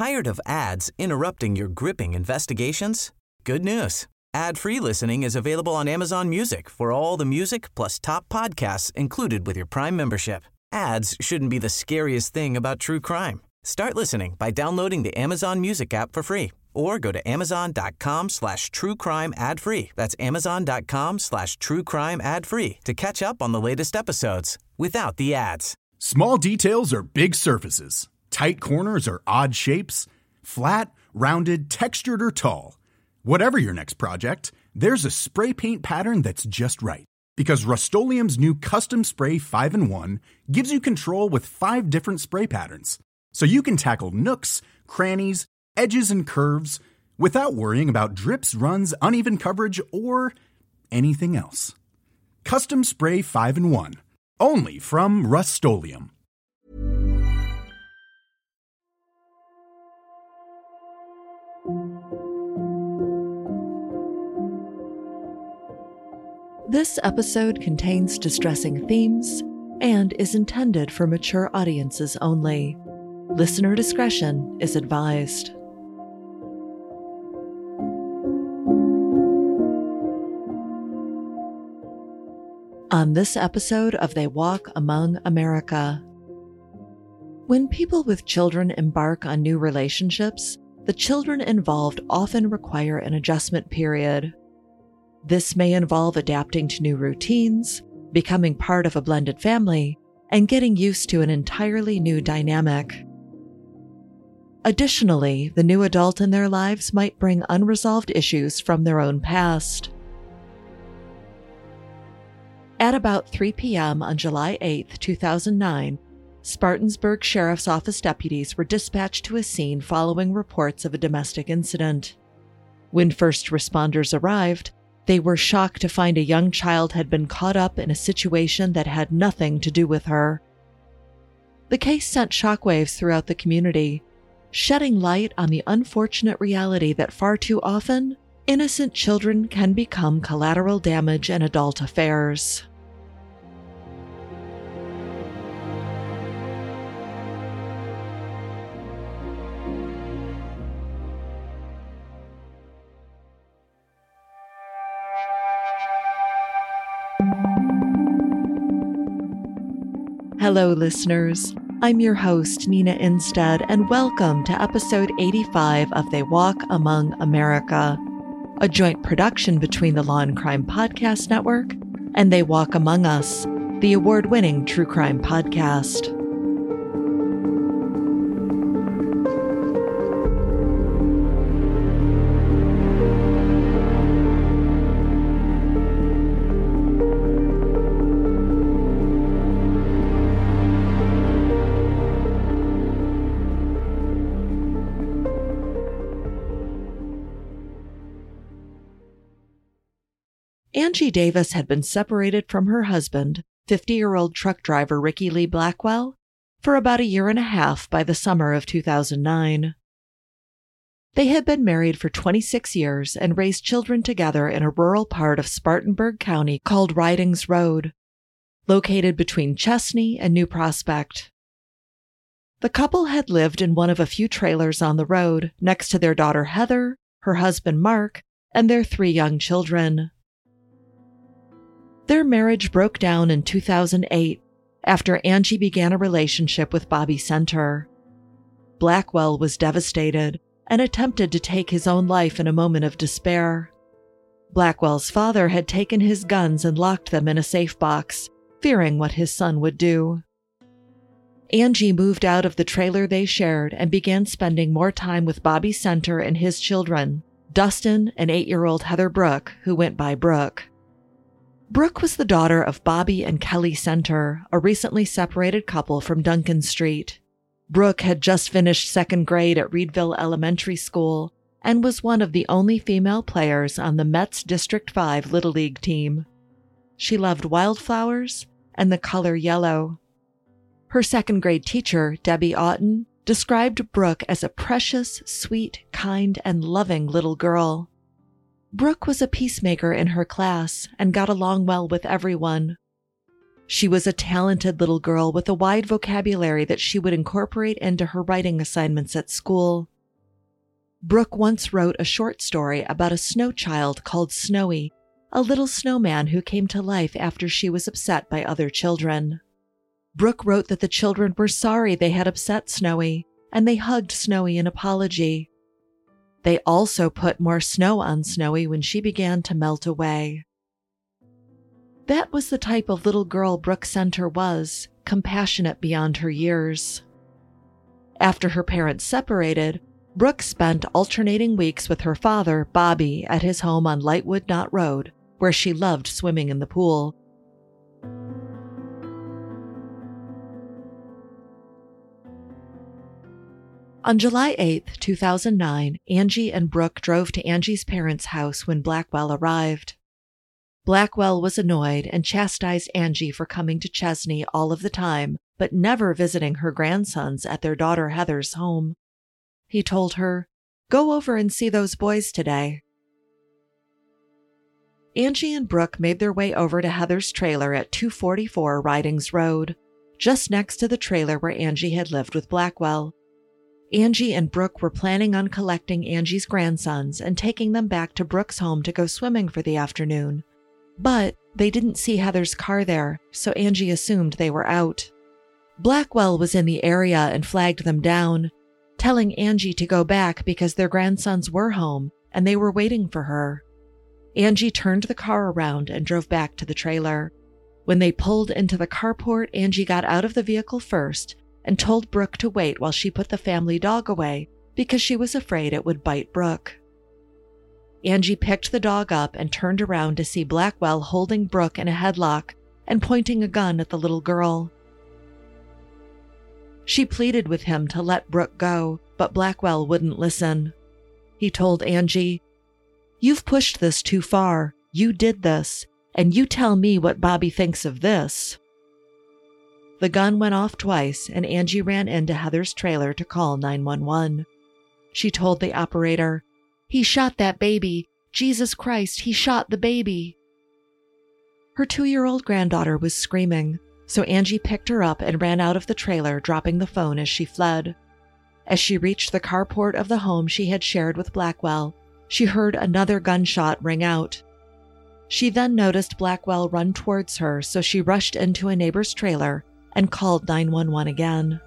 Tired of ads interrupting your gripping investigations? Good news. Ad-free listening is available on Amazon Music for all the music plus top podcasts included with your Prime membership. Ads shouldn't be the scariest thing about true crime. Start listening by downloading the Amazon Music app for free or go to amazon.com/truecrime ad-free. That's amazon.com/truecrime ad-free to catch up on the latest episodes without the ads. Small details are big surfaces. Tight corners are odd shapes. Flat, rounded, textured, or tall. Whatever your next project, there's a spray paint pattern that's just right. Because Rust-Oleum's new Custom Spray 5-in-1 gives you control with 5 different spray patterns. So you can tackle nooks, crannies, edges, and curves without worrying about drips, runs, uneven coverage, or anything else. Custom Spray 5-in-1. Only from Rust-Oleum. This episode contains distressing themes and is intended for mature audiences only. Listener discretion is advised. On this episode of They Walk Among America. When people with children embark on new relationships, the children involved often require an adjustment period. This may involve adapting to new routines, becoming part of a blended family, and getting used to an entirely new dynamic. Additionally, the new adult in their lives might bring unresolved issues from their own past. At about 3 p.m. on July 8, 2009, Spartansburg Sheriff's Office deputies were dispatched to a scene following reports of a domestic incident. When first responders arrived, they were shocked to find a young child had been caught up in a situation that had nothing to do with her. The case sent shockwaves throughout the community, shedding light on the unfortunate reality that far too often, innocent children can become collateral damage in adult affairs. Hello, listeners. I'm your host, Nina Instead, and welcome to episode 85 of They Walk Among America, a joint production between the Law and Crime Podcast Network and They Walk Among Us, the award-winning true crime podcast. Angie Davis had been separated from her husband, 50-year-old truck driver Ricky Lee Blackwell, for about a year and a half by the summer of 2009. They had been married for 26 years and raised children together in a rural part of Spartanburg County called Ridings Road, located between Chesney and New Prospect. The couple had lived in one of a few trailers on the road next to their daughter Heather, her husband Mark, and their 3 young children. Their marriage broke down in 2008 after Angie began a relationship with Bobby Center. Blackwell was devastated and attempted to take his own life in a moment of despair. Blackwell's father had taken his guns and locked them in a safe box, fearing what his son would do. Angie moved out of the trailer they shared and began spending more time with Bobby Center and his children, Dustin and 8-year-old Heather Brooke, who went by Brooke. Brooke was the daughter of Bobby and Kelly Center, a recently separated couple from Duncan Street. Brooke had just finished 2nd grade at Reedville Elementary School and was one of the only female players on the Mets District 5 Little League team. She loved wildflowers and the color yellow. Her 2nd grade teacher, Debbie Otten, described Brooke as a precious, sweet, kind, and loving little girl. Brooke was a peacemaker in her class and got along well with everyone. She was a talented little girl with a wide vocabulary that she would incorporate into her writing assignments at school. Brooke once wrote a short story about a snow child called Snowy, a little snowman who came to life after she was upset by other children. Brooke wrote that the children were sorry they had upset Snowy, and they hugged Snowy in apology. They also put more snow on Snowy when she began to melt away. That was the type of little girl Brooke Center was, compassionate beyond her years. After her parents separated, Brooke spent alternating weeks with her father, Bobby, at his home on Lightwood Knot Road, where she loved swimming in the pool. On July 8, 2009, Angie and Brooke drove to Angie's parents' house when Blackwell arrived. Blackwell was annoyed and chastised Angie for coming to Chesney all of the time, but never visiting her grandsons at their daughter Heather's home. He told her, "Go over and see those boys today." Angie and Brooke made their way over to Heather's trailer at 244 Ridings Road, just next to the trailer where Angie had lived with Blackwell. Angie and Brooke were planning on collecting Angie's grandsons and taking them back to Brooke's home to go swimming for the afternoon. But they didn't see Heather's car there, so Angie assumed they were out. Blackwell was in the area and flagged them down, telling Angie to go back because their grandsons were home and they were waiting for her. Angie turned the car around and drove back to the trailer. When they pulled into the carport, Angie got out of the vehicle first and told Brooke to wait while she put the family dog away because she was afraid it would bite Brooke. Angie picked the dog up and turned around to see Blackwell holding Brooke in a headlock and pointing a gun at the little girl. She pleaded with him to let Brooke go, but Blackwell wouldn't listen. He told Angie, "You've pushed this too far. You did this, and you tell me what Bobby thinks of this." The gun went off twice, and Angie ran into Heather's trailer to call 911. She told the operator, "He shot that baby. Jesus Christ, he shot the baby." Her 2-year-old granddaughter was screaming, so Angie picked her up and ran out of the trailer, dropping the phone as she fled. As she reached the carport of the home she had shared with Blackwell, she heard another gunshot ring out. She then noticed Blackwell run towards her, so she rushed into a neighbor's trailer and called 911 again.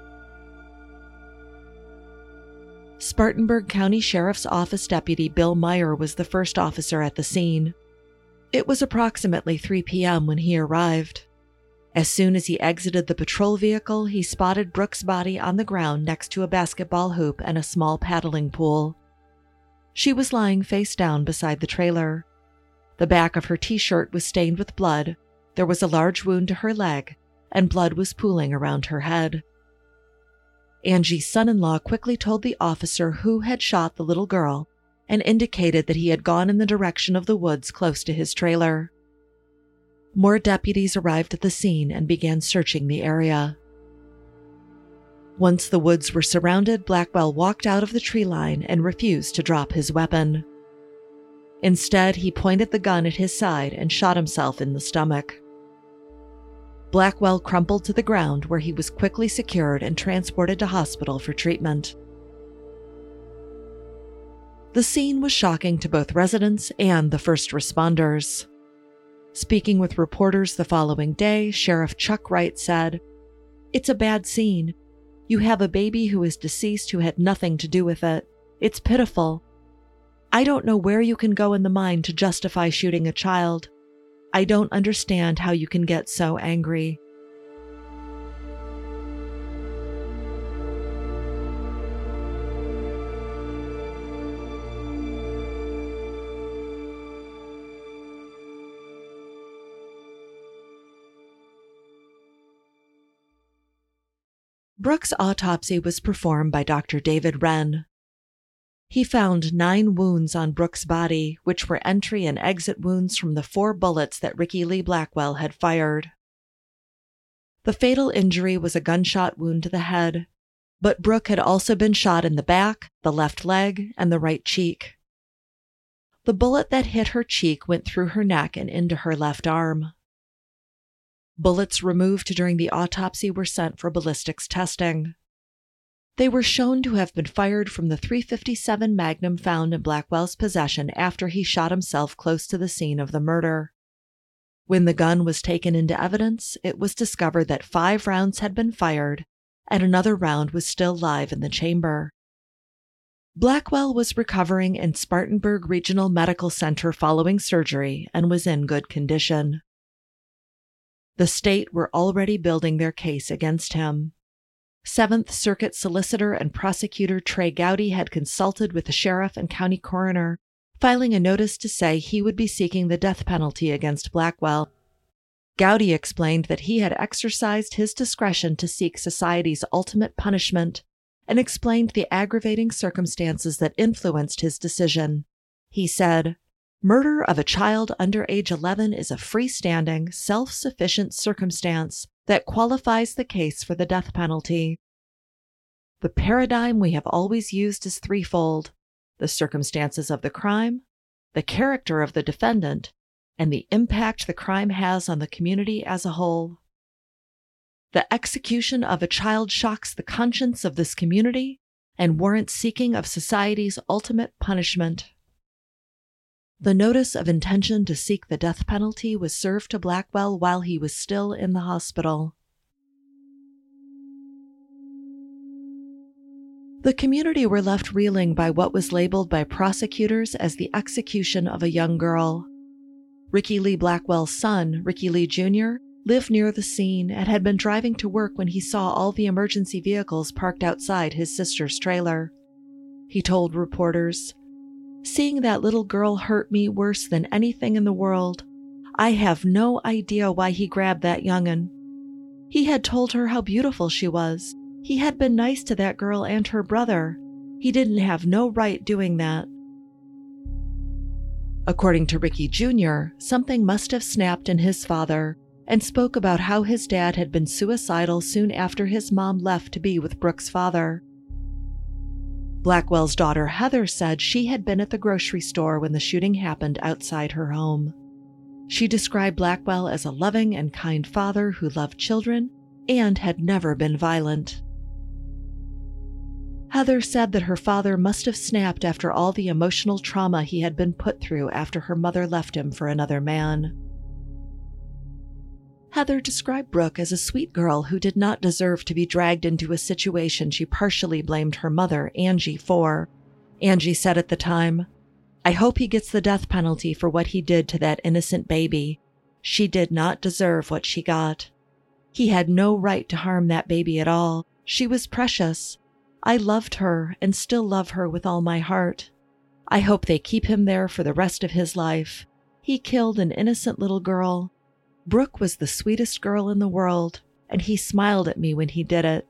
Spartanburg County Sheriff's Office Deputy Bill Meyer was the first officer at the scene. It was approximately 3 p.m. when he arrived. As soon as he exited the patrol vehicle, he spotted Brooke's body on the ground next to a basketball hoop and a small paddling pool. She was lying face down beside the trailer. The back of her t-shirt was stained with blood, there was a large wound to her leg, and blood was pooling around her head. Angie's son-in-law quickly told the officer who had shot the little girl and indicated that he had gone in the direction of the woods close to his trailer. More deputies arrived at the scene and began searching the area. Once the woods were surrounded, Blackwell walked out of the tree line and refused to drop his weapon. Instead, he pointed the gun at his side and shot himself in the stomach. Blackwell crumpled to the ground where he was quickly secured and transported to hospital for treatment. The scene was shocking to both residents and the first responders. Speaking with reporters the following day, Sheriff Chuck Wright said, "It's a bad scene. You have a baby who is deceased who had nothing to do with it. It's pitiful. I don't know where you can go in the mind to justify shooting a child. I don't understand how you can get so angry." Brooke's autopsy was performed by Dr. David Wren. He found 9 wounds on Brooke's body, which were entry and exit wounds from the 4 bullets that Ricky Lee Blackwell had fired. The fatal injury was a gunshot wound to the head, but Brooke had also been shot in the back, the left leg, and the right cheek. The bullet that hit her cheek went through her neck and into her left arm. Bullets removed during the autopsy were sent for ballistics testing. They were shown to have been fired from the .357 Magnum found in Blackwell's possession after he shot himself close to the scene of the murder. When the gun was taken into evidence, it was discovered that 5 rounds had been fired and another round was still live in the chamber. Blackwell was recovering in Spartanburg Regional Medical Center following surgery and was in good condition. The state were already building their case against him. 7th Circuit Solicitor and Prosecutor Trey Gowdy had consulted with the sheriff and county coroner, filing a notice to say he would be seeking the death penalty against Blackwell. Gowdy explained that he had exercised his discretion to seek society's ultimate punishment and explained the aggravating circumstances that influenced his decision. He said, "Murder of a child under age 11 is a freestanding, self-sufficient circumstance that qualifies the case for the death penalty. The paradigm we have always used is threefold: the circumstances of the crime, the character of the defendant, and the impact the crime has on the community as a whole. The execution of a child shocks the conscience of this community and warrants seeking of society's ultimate punishment." The notice of intention to seek the death penalty was served to Blackwell while he was still in the hospital. The community were left reeling by what was labeled by prosecutors as the execution of a young girl. Ricky Lee Blackwell's son, Ricky Lee Jr., lived near the scene and had been driving to work when he saw all the emergency vehicles parked outside his sister's trailer. He told reporters, "Seeing that little girl hurt me worse than anything in the world. I have no idea why he grabbed that young'un. He had told her how beautiful she was. He had been nice to that girl and her brother. He didn't have no right doing that." According to Ricky Jr., something must have snapped in his father, and spoke about how his dad had been suicidal soon after his mom left to be with Brooke's father. Blackwell's daughter Heather said she had been at the grocery store when the shooting happened outside her home. She described Blackwell as a loving and kind father who loved children and had never been violent. Heather said that her father must have snapped after all the emotional trauma he had been put through after her mother left him for another man. Heather described Brooke as a sweet girl who did not deserve to be dragged into a situation she partially blamed her mother, Angie, for. Angie said at the time, "I hope he gets the death penalty for what he did to that innocent baby. She did not deserve what she got. He had no right to harm that baby at all. She was precious. I loved her and still love her with all my heart. I hope they keep him there for the rest of his life. He killed an innocent little girl. Brooke was the sweetest girl in the world, and he smiled at me when he did it."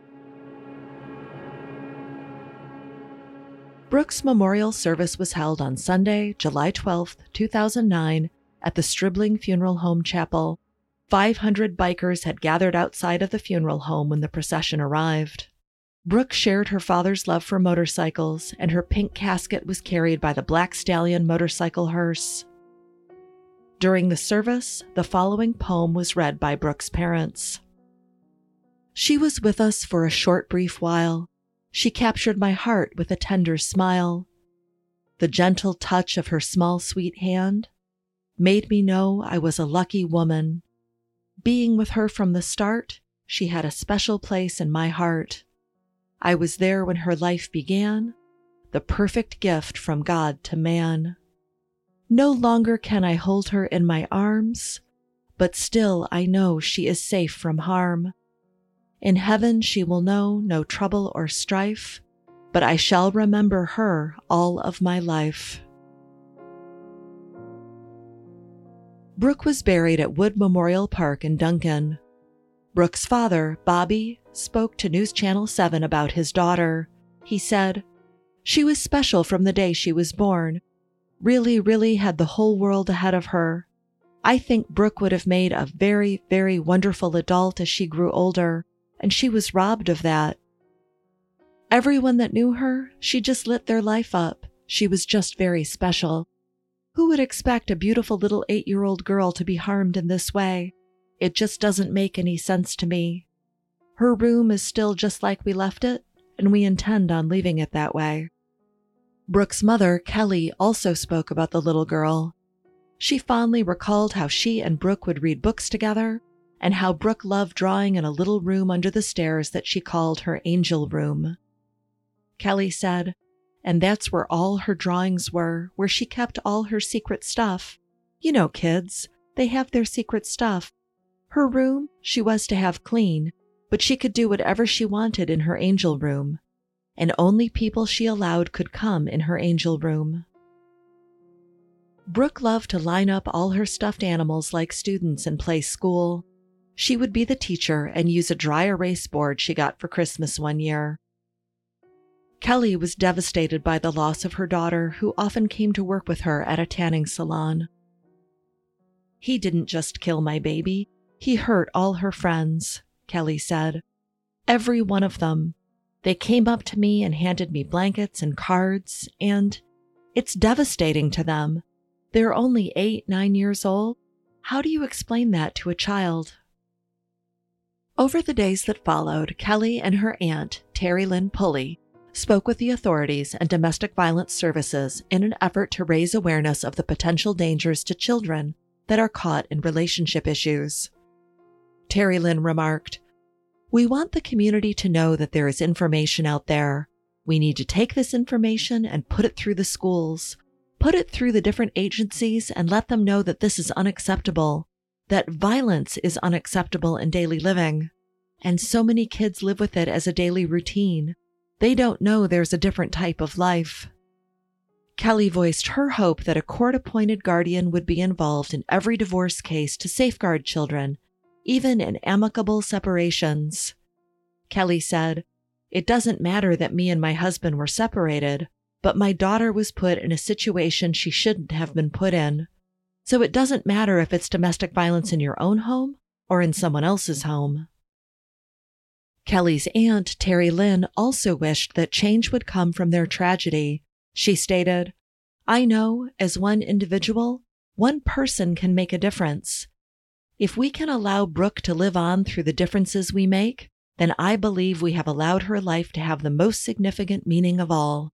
Brooke's memorial service was held on Sunday, July 12, 2009, at the Stribling Funeral Home Chapel. 500 bikers had gathered outside of the funeral home when the procession arrived. Brooke shared her father's love for motorcycles, and her pink casket was carried by the Black Stallion motorcycle hearse. During the service, the following poem was read by Brooke's parents. "She was with us for a short brief while. She captured my heart with a tender smile. The gentle touch of her small sweet hand made me know I was a lucky woman. Being with her from the start, she had a special place in my heart. I was there when her life began, the perfect gift from God to man. No longer can I hold her in my arms, but still I know she is safe from harm. In heaven she will know no trouble or strife, but I shall remember her all of my life." Brooke was buried at Wood Memorial Park in Duncan. Brooke's father, Bobby, spoke to News Channel 7 about his daughter. He said, "She was special from the day she was born. Really had the whole world ahead of her. I think Brooke would have made a very, very wonderful adult as she grew older, and she was robbed of that. Everyone that knew her, she just lit their life up. She was just very special. Who would expect a beautiful little 8-year-old girl to be harmed in this way? It just doesn't make any sense to me. Her room is still just like we left it, and we intend on leaving it that way." Brooke's mother, Kelly, also spoke about the little girl. She fondly recalled how she and Brooke would read books together, and how Brooke loved drawing in a little room under the stairs that she called her angel room. Kelly said, and that's where all her drawings were, where she kept all her secret stuff. You know kids, they have their secret stuff. Her room she was to have clean, but she could do whatever she wanted in her angel room, and only people she allowed could come in her angel room. Brooke loved to line up all her stuffed animals like students and play school. She would be the teacher and use a dry erase board she got for Christmas one year. Kelly was devastated by the loss of her daughter, who often came to work with her at a tanning salon. "He didn't just kill my baby, he hurt all her friends," Kelly said. "Every one of them. They came up to me and handed me blankets and cards, and it's devastating to them. They're only 8, 9 years old. How do you explain that to a child?" Over the days that followed, Kelly and her aunt, Terry Lynn Pulley, spoke with the authorities and domestic violence services in an effort to raise awareness of the potential dangers to children that are caught in relationship issues. Terry Lynn remarked, "We want the community to know that there is information out there. We need to take this information and put it through the schools, put it through the different agencies, and let them know that this is unacceptable, that violence is unacceptable in daily living. And so many kids live with it as a daily routine. They don't know there's a different type of life." Kelly voiced her hope that a court-appointed guardian would be involved in every divorce case to safeguard children, even in amicable separations. Kelly said, "It doesn't matter that me and my husband were separated, but my daughter was put in a situation she shouldn't have been put in. So it doesn't matter if it's domestic violence in your own home or in someone else's home." Kelly's aunt, Terry Lynn, also wished that change would come from their tragedy. She stated, "I know, as one individual, one person can make a difference. If we can allow Brooke to live on through the differences we make, then I believe we have allowed her life to have the most significant meaning of all."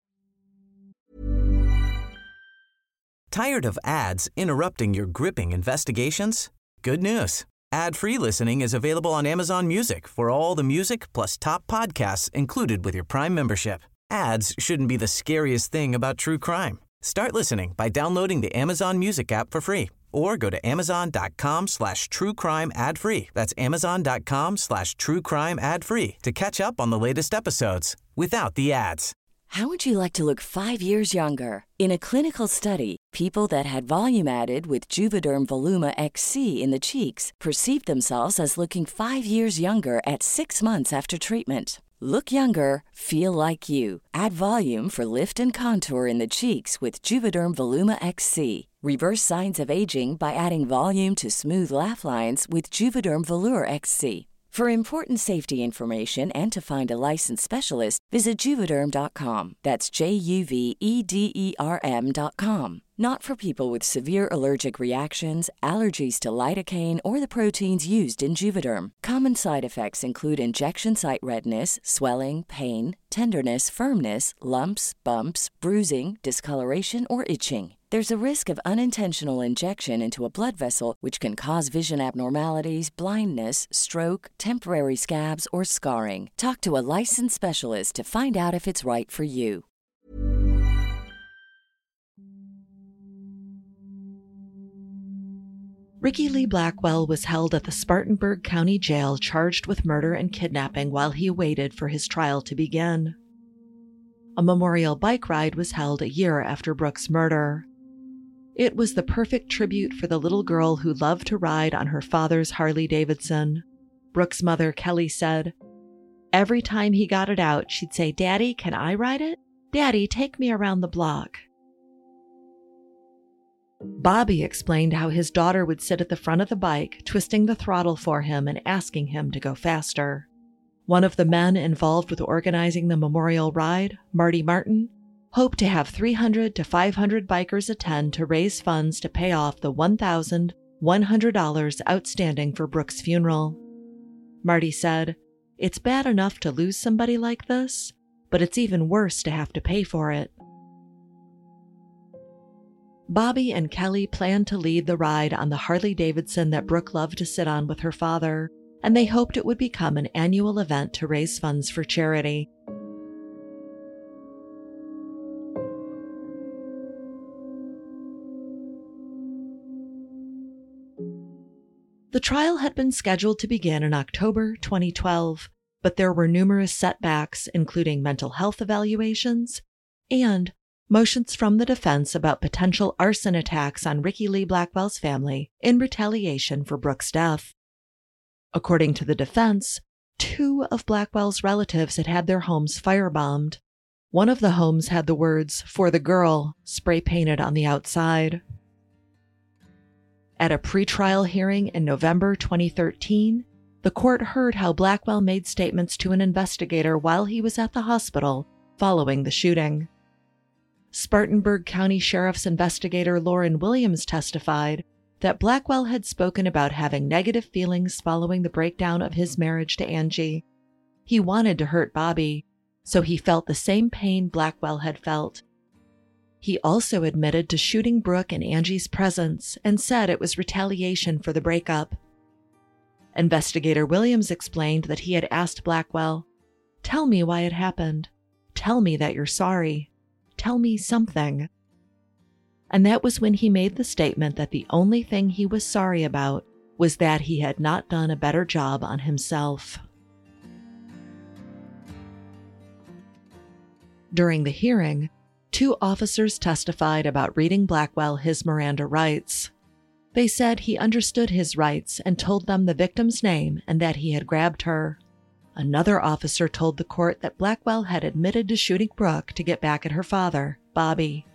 Tired of ads interrupting your gripping investigations? Good news. Ad-free listening is available on Amazon Music for all the music plus top podcasts included with your Prime membership. Ads shouldn't be the scariest thing about true crime. Start listening by downloading the Amazon Music app for free or go to amazon.com/truecrime ad-free. That's amazon.com/truecrime ad-free to catch up on the latest episodes without the ads. How would you like to look 5 years younger? In a clinical study, people that had volume added with Juvederm Voluma XC in the cheeks perceived themselves as looking 5 years younger at 6 months after treatment. Look younger, feel like you. Add volume for lift and contour in the cheeks with Juvederm Voluma XC. Reverse signs of aging by adding volume to smooth laugh lines with Juvederm Volure XC. For important safety information and to find a licensed specialist, visit Juvederm.com. That's JUVEDERM.com. Not for people with severe allergic reactions, allergies to lidocaine, or the proteins used in Juvederm. Common side effects include injection site redness, swelling, pain, tenderness, firmness, lumps, bumps, bruising, discoloration, or itching. There's a risk of unintentional injection into a blood vessel, which can cause vision abnormalities, blindness, stroke, temporary scabs, or scarring. Talk to a licensed specialist to find out if it's right for you. Ricky Lee Blackwell was held at the Spartanburg County Jail charged with murder and kidnapping while he waited for his trial to begin. A memorial bike ride was held a year after Brooke's murder. It was the perfect tribute for the little girl who loved to ride on her father's Harley-Davidson. Brooke's mother, Kelly, said, "Every time he got it out, she'd say, 'Daddy, can I ride it? Daddy, take me around the block.'" Bobby explained how his daughter would sit at the front of the bike, twisting the throttle for him and asking him to go faster. One of the men involved with organizing the memorial ride, Marty Martin, hoped to have 300 to 500 bikers attend to raise funds to pay off the $1,000 $100 outstanding for Brooke's funeral. Marty said, "It's bad enough to lose somebody like this, but it's even worse to have to pay for it." Bobby and Kelly planned to lead the ride on the Harley-Davidson that Brooke loved to sit on with her father, and they hoped it would become an annual event to raise funds for charity. The trial had been scheduled to begin in October 2012, but there were numerous setbacks, including mental health evaluations and motions from the defense about potential arson attacks on Ricky Lee Blackwell's family in retaliation for Brooke's death. According to the defense, 2 of Blackwell's relatives had had their homes firebombed. One of the homes had the words "For the Girl" spray-painted on the outside. At a pretrial hearing in November 2013, the court heard how Blackwell made statements to an investigator while he was at the hospital following the shooting. Spartanburg County Sheriff's investigator Lauren Williams testified that Blackwell had spoken about having negative feelings following the breakdown of his marriage to Angie. He wanted to hurt Bobby, so he felt the same pain Blackwell had felt. He also admitted to shooting Brooke in Angie's presence and said it was retaliation for the breakup. Investigator Williams explained that he had asked Blackwell, "Tell me why it happened. Tell me that you're sorry. Tell me something." And that was when he made the statement that the only thing he was sorry about was that he had not done a better job on himself. During the hearing, 2 officers testified about reading Blackwell his Miranda rights. They said he understood his rights and told them the victim's name and that he had grabbed her. Another officer told the court that Blackwell had admitted to shooting Brooke to get back at her father, Bobby.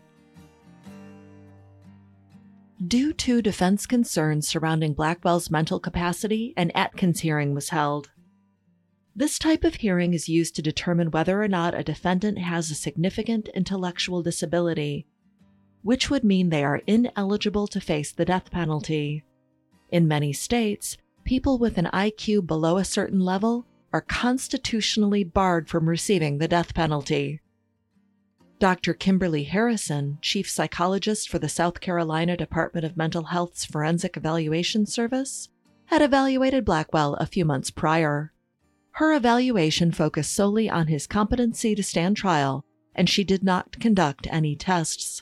Due to defense concerns surrounding Blackwell's mental capacity, an Atkins hearing was held. This type of hearing is used to determine whether or not a defendant has a significant intellectual disability, which would mean they are ineligible to face the death penalty. In many states, people with an IQ below a certain level are constitutionally barred from receiving the death penalty. Dr. Kimberly Harrison, chief psychologist for the South Carolina Department of Mental Health's Forensic Evaluation Service, had evaluated Blackwell a few months prior. Her evaluation focused solely on his competency to stand trial, and she did not conduct any tests.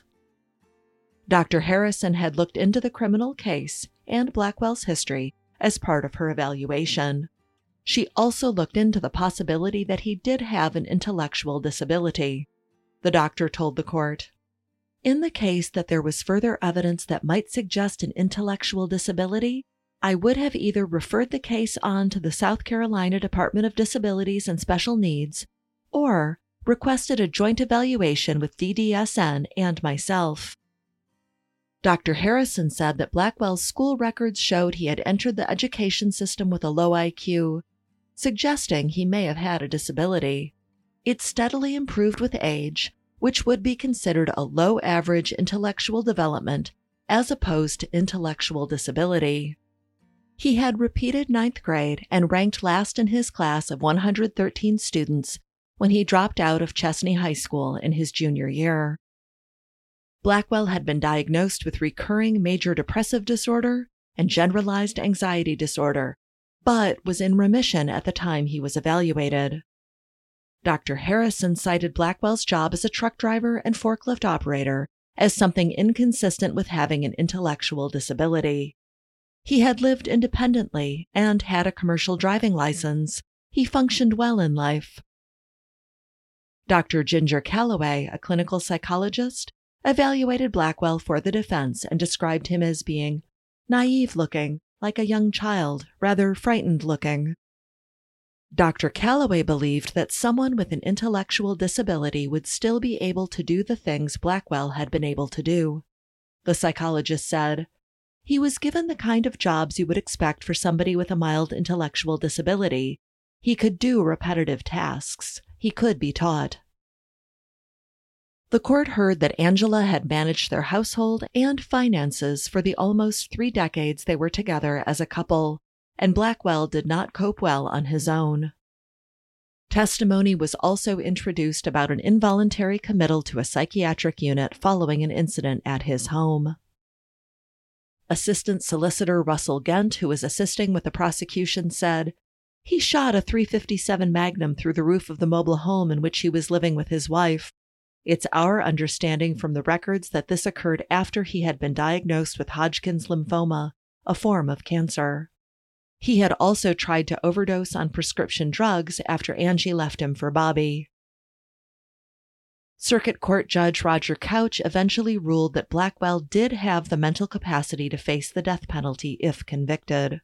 Dr. Harrison had looked into the criminal case and Blackwell's history as part of her evaluation. She also looked into the possibility that he did have an intellectual disability. The doctor told the court, "In the case that there was further evidence that might suggest an intellectual disability, I would have either referred the case on to the South Carolina Department of Disabilities and Special Needs or requested a joint evaluation with DDSN and myself." Dr. Harrison said that Blackwell's school records showed he had entered the education system with a low IQ, suggesting he may have had a disability. It steadily improved with age, which would be considered a low average intellectual development as opposed to intellectual disability. He had repeated 9th grade and ranked last in his class of 113 students when he dropped out of Chesney High School in his junior year. Blackwell had been diagnosed with recurring major depressive disorder and generalized anxiety disorder, but was in remission at the time he was evaluated. Dr. Harrison cited Blackwell's job as a truck driver and forklift operator as something inconsistent with having an intellectual disability. He had lived independently and had a commercial driving license. He functioned well in life. Dr. Ginger Calloway, a clinical psychologist, evaluated Blackwell for the defense and described him as being naive-looking, like a young child, rather frightened-looking. Dr. Calloway believed that someone with an intellectual disability would still be able to do the things Blackwell had been able to do. The psychologist said, "He was given the kind of jobs you would expect for somebody with a mild intellectual disability. He could do repetitive tasks. He could be taught." The court heard that Angela had managed their household and finances for the almost 3 decades they were together as a couple, and Blackwell did not cope well on his own. Testimony was also introduced about an involuntary committal to a psychiatric unit following an incident at his home. Assistant Solicitor Russell Gent, who was assisting with the prosecution, said, "He shot a .357 Magnum through the roof of the mobile home in which he was living with his wife. It's our understanding from the records that this occurred after he had been diagnosed with Hodgkin's lymphoma, a form of cancer. He had also tried to overdose on prescription drugs after Angie left him for Bobby." Circuit Court Judge Roger Couch eventually ruled that Blackwell did have the mental capacity to face the death penalty if convicted.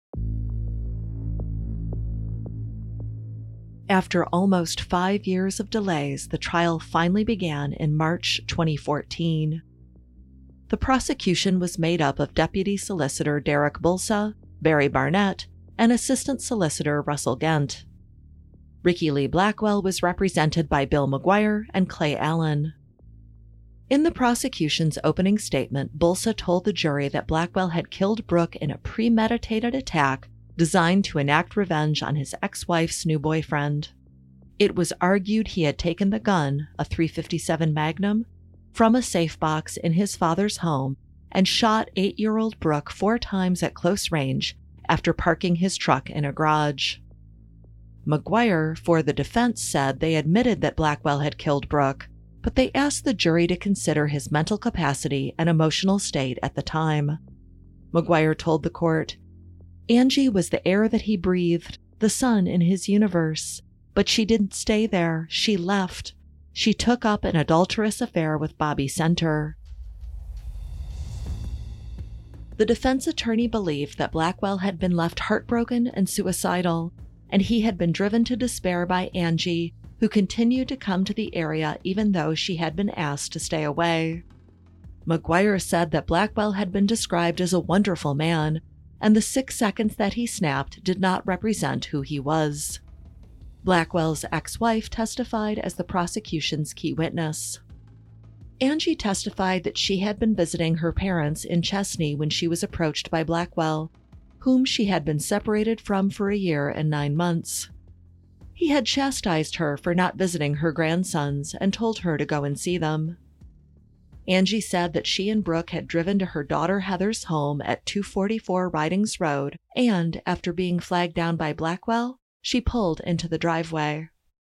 After almost 5 years of delays, the trial finally began in March 2014. The prosecution was made up of Deputy Solicitor Derek Bulsa, Barry Barnett, and Assistant Solicitor Russell Gent. Ricky Lee Blackwell was represented by Bill McGuire and Clay Allen. In the prosecution's opening statement, Bulsa told the jury that Blackwell had killed Brooke in a premeditated attack designed to enact revenge on his ex-wife's new boyfriend. It was argued he had taken the gun, a .357 Magnum, from a safe box in his father's home and shot 8-year-old Brooke 4 times at close range after parking his truck in a garage. McGuire, for the defense, said they admitted that Blackwell had killed Brooke, but they asked the jury to consider his mental capacity and emotional state at the time. McGuire told the court, "Angie was the air that he breathed, the sun in his universe. But she didn't stay there. She left. She took up an adulterous affair with Bobby Center." The defense attorney believed that Blackwell had been left heartbroken and suicidal, and he had been driven to despair by Angie, who continued to come to the area even though she had been asked to stay away. McGuire said that Blackwell had been described as a wonderful man, and the 6 seconds that he snapped did not represent who he was. Blackwell's ex-wife testified as the prosecution's key witness. Angie testified that she had been visiting her parents in Chesney when she was approached by Blackwell, whom she had been separated from for a year and 9 months. He had chastised her for not visiting her grandsons and told her to go and see them. Angie said that she and Brooke had driven to her daughter Heather's home at 244 Ridings Road, and, after being flagged down by Blackwell, she pulled into the driveway.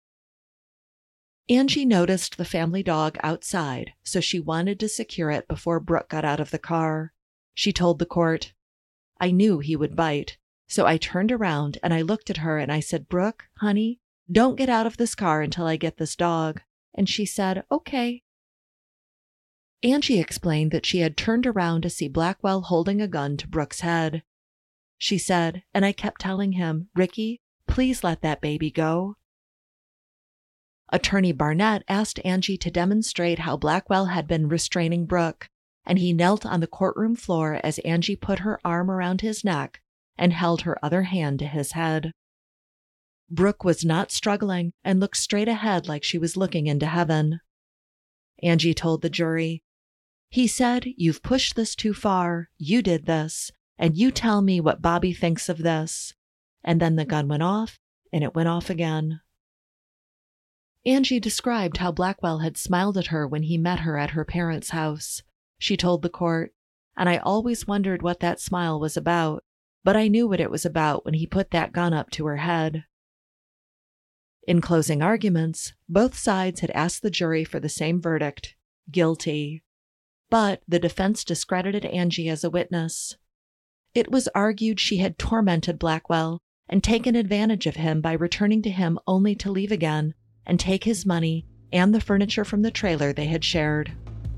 Angie noticed the family dog outside, so she wanted to secure it before Brooke got out of the car. She told the court, "I knew he would bite, so I turned around and I looked at her and I said, 'Brooke, honey, don't get out of this car until I get this dog.' And she said, 'Okay.'" Angie explained that she had turned around to see Blackwell holding a gun to Brooke's head. She said, "And I kept telling him, 'Ricky, please let that baby go.'" Attorney Barnett asked Angie to demonstrate how Blackwell had been restraining Brooke, and he knelt on the courtroom floor as Angie put her arm around his neck and held her other hand to his head. Brooke was not struggling and looked straight ahead like she was looking into heaven. Angie told the jury, "He said, 'You've pushed this too far. You did this, and you tell me what Bobby thinks of this.' And then the gun went off, and it went off again." Angie described how Blackwell had smiled at her when he met her at her parents' house. She told the court, "And I always wondered what that smile was about, but I knew what it was about when he put that gun up to her head." In closing arguments, both sides had asked the jury for the same verdict, guilty. But the defense discredited Angie as a witness. It was argued she had tormented Blackwell and taken advantage of him by returning to him only to leave again and take his money and the furniture from the trailer they had shared.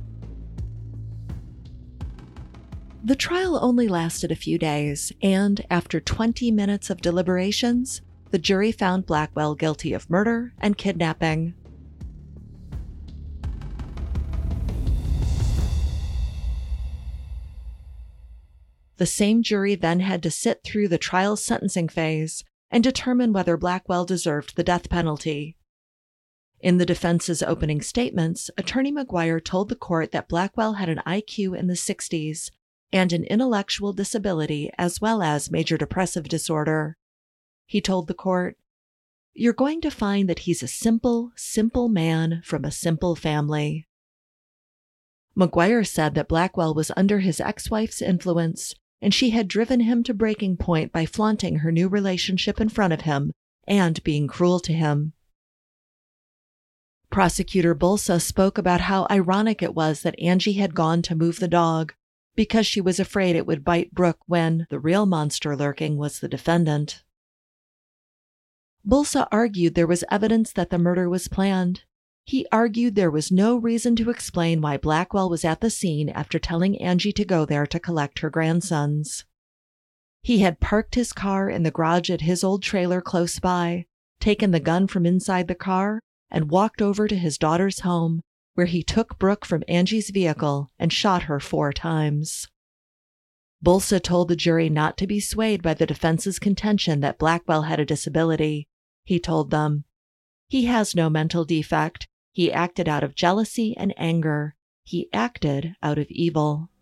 The trial only lasted a few days, and after 20 minutes of deliberations, the jury found Blackwell guilty of murder and kidnapping. The same jury then had to sit through the trial's sentencing phase and determine whether Blackwell deserved the death penalty. In the defense's opening statements, Attorney McGuire told the court that Blackwell had an IQ in the 60s and an intellectual disability as well as major depressive disorder. He told the court, "You're going to find that he's a simple man from a simple family." McGuire said that Blackwell was under his ex-wife's influence, and she had driven him to breaking point by flaunting her new relationship in front of him and being cruel to him. Prosecutor Bulsa spoke about how ironic it was that Angie had gone to move the dog because she was afraid it would bite Brooke when the real monster lurking was the defendant. Bulsa argued there was evidence that the murder was planned. He argued there was no reason to explain why Blackwell was at the scene after telling Angie to go there to collect her grandsons. He had parked his car in the garage at his old trailer close by, taken the gun from inside the car, and walked over to his daughter's home, where he took Brooke from Angie's vehicle and shot her 4 times. Bulsa told the jury not to be swayed by the defense's contention that Blackwell had a disability. He told them, "He has no mental defect. He acted out of jealousy and anger. He acted out of evil."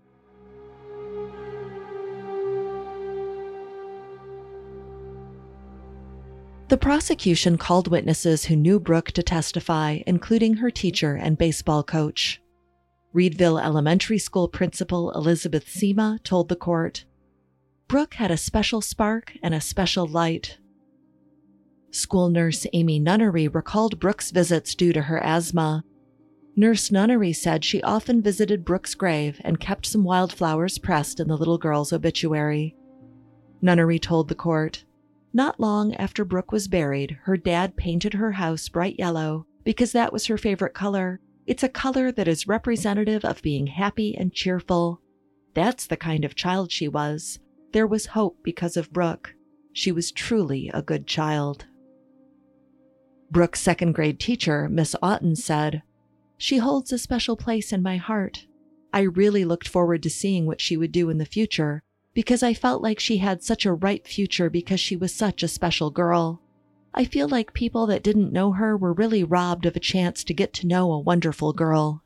The prosecution called witnesses who knew Brooke to testify, including her teacher and baseball coach. Reedville Elementary School principal Elizabeth Sema told the court, "Brooke had a special spark and a special light." School nurse Amy Nunnery recalled Brooke's visits due to her asthma. Nurse Nunnery said she often visited Brooke's grave and kept some wildflowers pressed in the little girl's obituary. Nunnery told the court, "Not long after Brooke was buried, her dad painted her house bright yellow because that was her favorite color. It's a color that is representative of being happy and cheerful. That's the kind of child she was. There was hope because of Brooke. She was truly a good child." Brooke's second-grade teacher, Miss Oughton, said, "She holds a special place in my heart. I really looked forward to seeing what she would do in the future, because I felt like she had such a ripe future because she was such a special girl. I feel like people that didn't know her were really robbed of a chance to get to know a wonderful girl."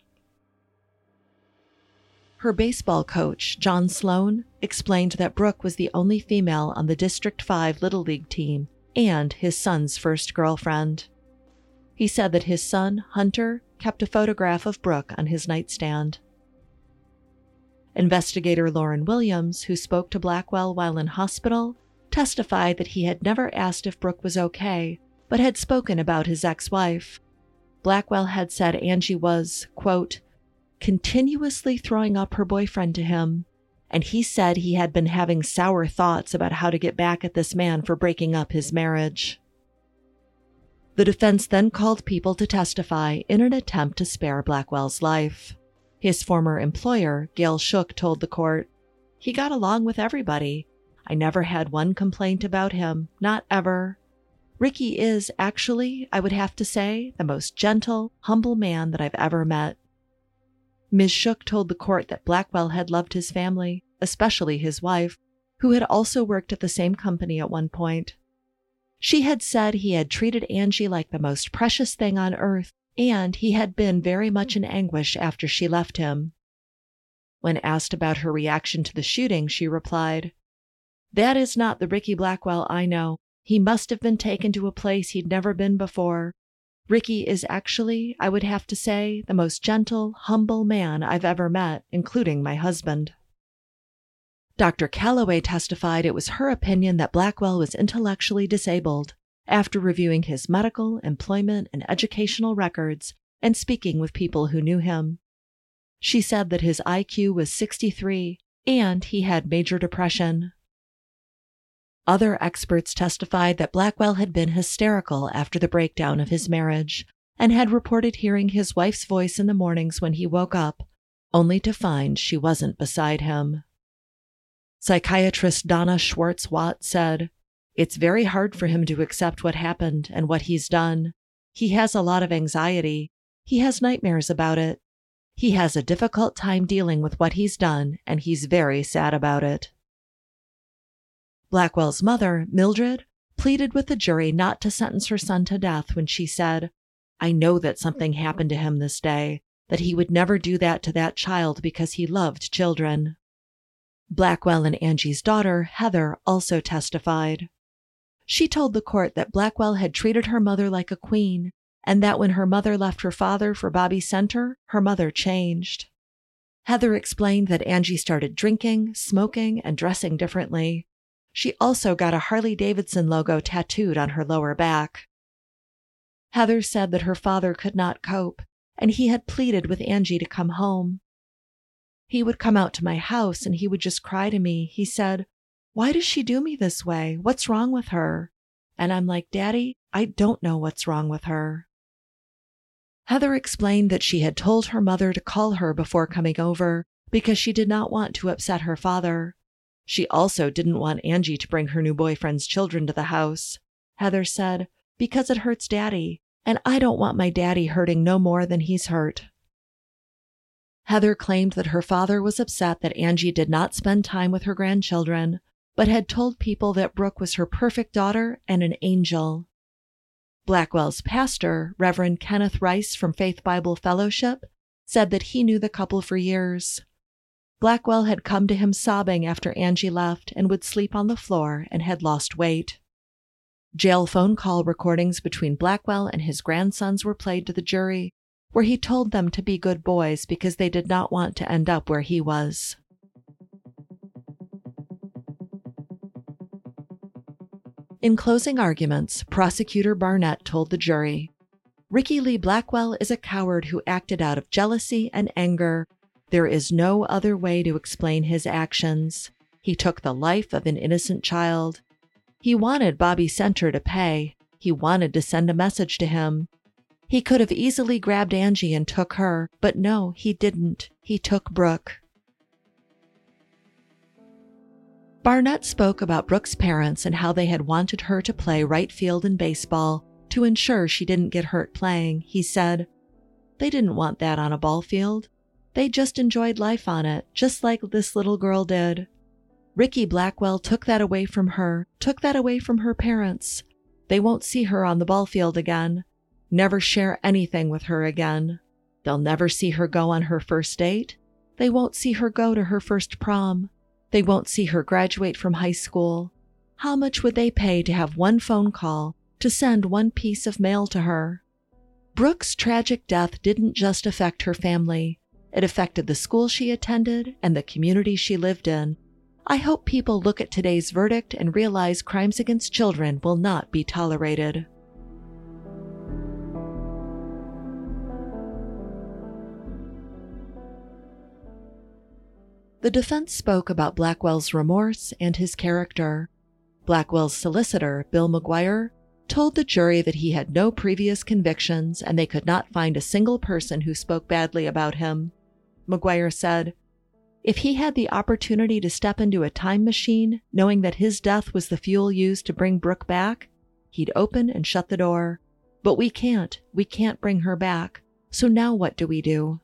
Her baseball coach, John Sloan, explained that Brooke was the only female on the District 5 Little League team and his son's first girlfriend. He said that his son, Hunter, kept a photograph of Brooke on his nightstand. Investigator Lauren Williams, who spoke to Blackwell while in hospital, testified that he had never asked if Brooke was okay, but had spoken about his ex-wife. Blackwell had said Angie was, quote, "continuously throwing up her boyfriend to him," and he said he had been having sour thoughts about how to get back at this man for breaking up his marriage. The defense then called people to testify in an attempt to spare Blackwell's life. His former employer, Gail Shook, told the court, "He got along with everybody. I never had one complaint about him, not ever. Ricky is actually, I would have to say, the most gentle, humble man that I've ever met." Ms. Shook told the court that Blackwell had loved his family, especially his wife, who had also worked at the same company at one point. She had said he had treated Angie like the most precious thing on earth, and he had been very much in anguish after she left him. When asked about her reaction to the shooting, she replied, "That is not the Ricky Blackwell I know. He must have been taken to a place he'd never been before. Ricky is actually, I would have to say, the most gentle, humble man I've ever met, including my husband." Dr. Calloway testified it was her opinion that Blackwell was intellectually disabled after reviewing his medical, employment, and educational records and speaking with people who knew him. She said that his IQ was 63 and he had major depression. Other experts testified that Blackwell had been hysterical after the breakdown of his marriage and had reported hearing his wife's voice in the mornings when he woke up, only to find she wasn't beside him. Psychiatrist Donna Schwartz-Watt said, "It's very hard for him to accept what happened and what he's done. He has a lot of anxiety. He has nightmares about it. He has a difficult time dealing with what he's done, and he's very sad about it." Blackwell's mother, Mildred, pleaded with the jury not to sentence her son to death when she said, I know that something happened to him this day, that he would never do that to that child because he loved children. Blackwell and Angie's daughter, Heather, also testified. She told the court that Blackwell had treated her mother like a queen, and that when her mother left her father for Bobby Center, her mother changed. Heather explained that Angie started drinking, smoking, and dressing differently. She also got a Harley-Davidson logo tattooed on her lower back. Heather said that her father could not cope, and he had pleaded with Angie to come home. He would come out to my house and he would just cry to me. He said, "Why does she do me this way? What's wrong with her?" And I'm like, "Daddy, I don't know what's wrong with her." Heather explained that she had told her mother to call her before coming over because she did not want to upset her father. She also didn't want Angie to bring her new boyfriend's children to the house. Heather said, "Because it hurts Daddy, and I don't want my daddy hurting no more than he's hurt." Heather claimed that her father was upset that Angie did not spend time with her grandchildren, but had told people that Brooke was her perfect daughter and an angel. Blackwell's pastor, Reverend Kenneth Rice from Faith Bible Fellowship, said that he knew the couple for years. Blackwell had come to him sobbing after Angie left and would sleep on the floor and had lost weight. Jail phone call recordings between Blackwell and his grandsons were played to the jury, where he told them to be good boys because they did not want to end up where he was. In closing arguments, Prosecutor Barnett told the jury, "Ricky Lee Blackwell is a coward who acted out of jealousy and anger. There is no other way to explain his actions. He took the life of an innocent child. He wanted Bobby Center to pay. He wanted to send a message to him. He could have easily grabbed Angie and took her, but no, he didn't. He took Brooke." Barnett spoke about Brooke's parents and how they had wanted her to play right field in baseball to ensure she didn't get hurt playing. He said, "They didn't want that on a ball field. They just enjoyed life on it, just like this little girl did. Ricky Blackwell took that away from her, took that away from her parents. They won't see her on the ball field again. Never share anything with her again. They'll never see her go on her first date. They won't see her go to her first prom. They won't see her graduate from high school. How much would they pay to have one phone call, to send one piece of mail to her?" Brooke's tragic death didn't just affect her family. It affected the school she attended and the community she lived in. I hope people look at today's verdict and realize crimes against children will not be tolerated. The defense spoke about Blackwell's remorse and his character. Blackwell's solicitor, Bill McGuire, told the jury that he had no previous convictions and they could not find a single person who spoke badly about him. McGuire said, "If he had the opportunity to step into a time machine, knowing that his death was the fuel used to bring Brooke back, he'd open and shut the door. But we can't. We can't bring her back. So now what do we do?"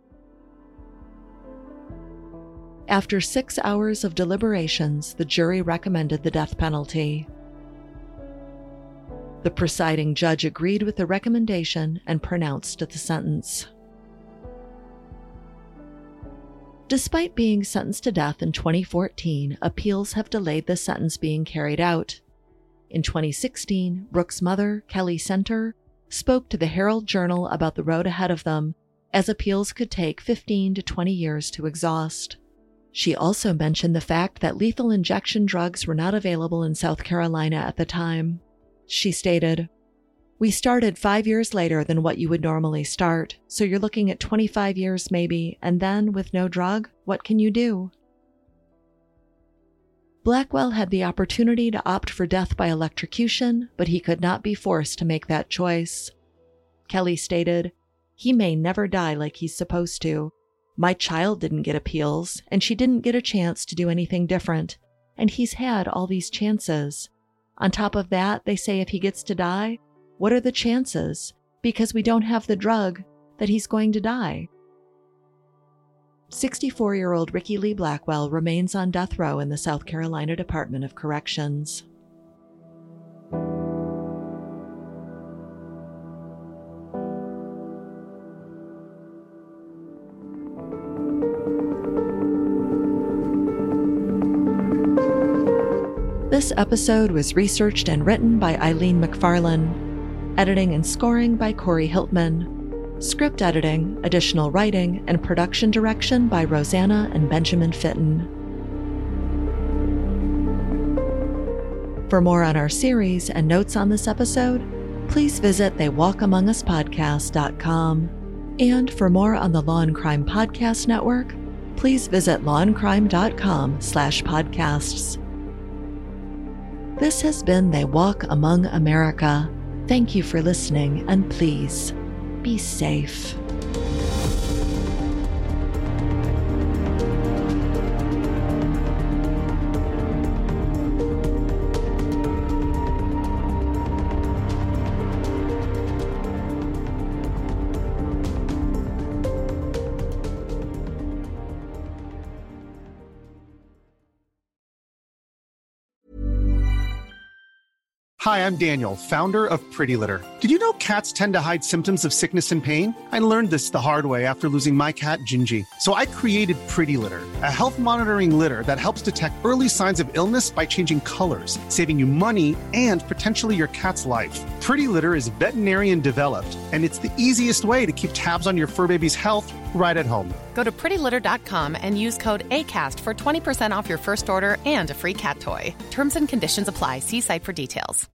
After 6 hours of deliberations, the jury recommended the death penalty. The presiding judge agreed with the recommendation and pronounced the sentence. Despite being sentenced to death in 2014, appeals have delayed the sentence being carried out. In 2016, Brooke's mother, Kelly Center, spoke to the Herald Journal about the road ahead of them, as appeals could take 15 to 20 years to exhaust. She also mentioned the fact that lethal injection drugs were not available in South Carolina at the time. She stated, "We started 5 years later than what you would normally start, so you're looking at 25 years maybe, and then, with no drug, what can you do?" Blackwell had the opportunity to opt for death by electrocution, but he could not be forced to make that choice. Kelly stated, "He may never die like he's supposed to. My child didn't get appeals, and she didn't get a chance to do anything different, and he's had all these chances. On top of that, they say if he gets to die, what are the chances, because we don't have the drug, that he's going to die?" 64-year-old Ricky Lee Blackwell remains on death row in the South Carolina Department of Corrections. This episode was researched and written by Eileen McFarlane. Editing and scoring by Corey Hiltman. Script editing, additional writing, and production direction by Rosanna and Benjamin Fitton. For more on our series and notes on this episode, please visit theywalkamonguspodcast.com. And for more on the Law and Crime Podcast Network, please visit lawandcrime.com/podcasts. This has been They Walk Among America. Thank you for listening, and please be safe. Hi, I'm Daniel, founder of Pretty Litter. Did you know cats tend to hide symptoms of sickness and pain? I learned this the hard way after losing my cat, Gingy. So I created Pretty Litter, a health monitoring litter that helps detect early signs of illness by changing colors, saving you money and potentially your cat's life. Pretty Litter is veterinarian developed, and it's the easiest way to keep tabs on your fur baby's health right at home. Go to prettylitter.com and use code ACAST for 20% off your first order and a free cat toy. Terms and conditions apply. See site for details.